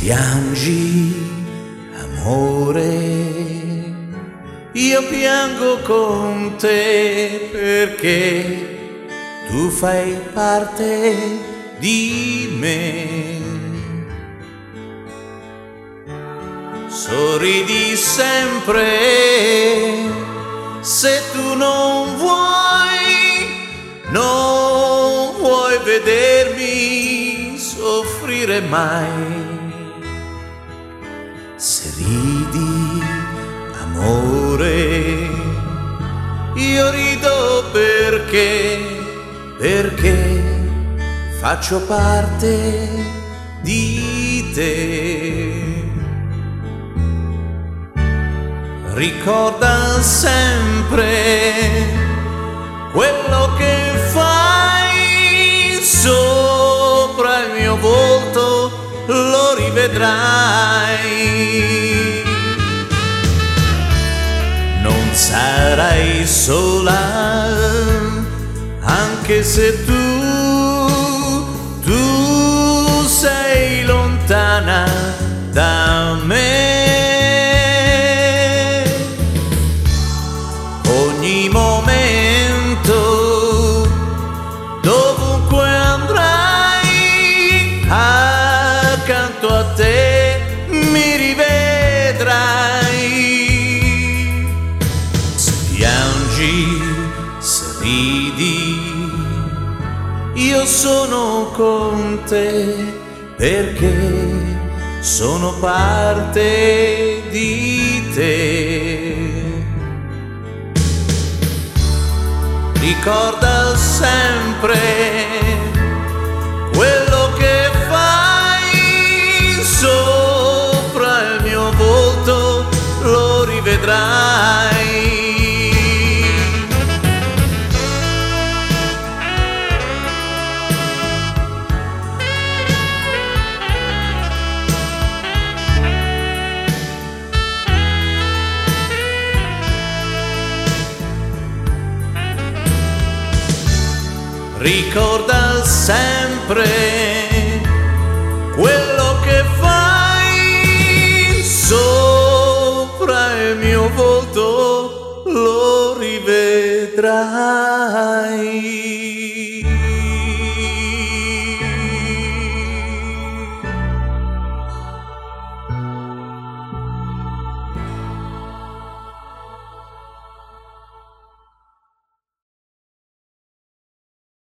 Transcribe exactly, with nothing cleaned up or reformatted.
piangi, amore, io piango con te perché tu fai parte di me. Sorridi sempre se tu non vuoi, non vuoi vedermi soffrire mai. Se ridi, amore, io rido perché, perché faccio parte di te. Ricorda sempre quello che fai sopra il mio volto, lo rivedrai. Non sarai sola, anche se tu, tu sei lontana da me. Ogni momento, dovunque andrai, accanto a te mi rivedrai. Se piangi, se ridi, io sono con te perché sono parte di te. Ricorda sempre quello che fai sopra il mio volto, lo rivedrai. Ricorda sempre quello che fai sopra il mio volto, lo rivedrai.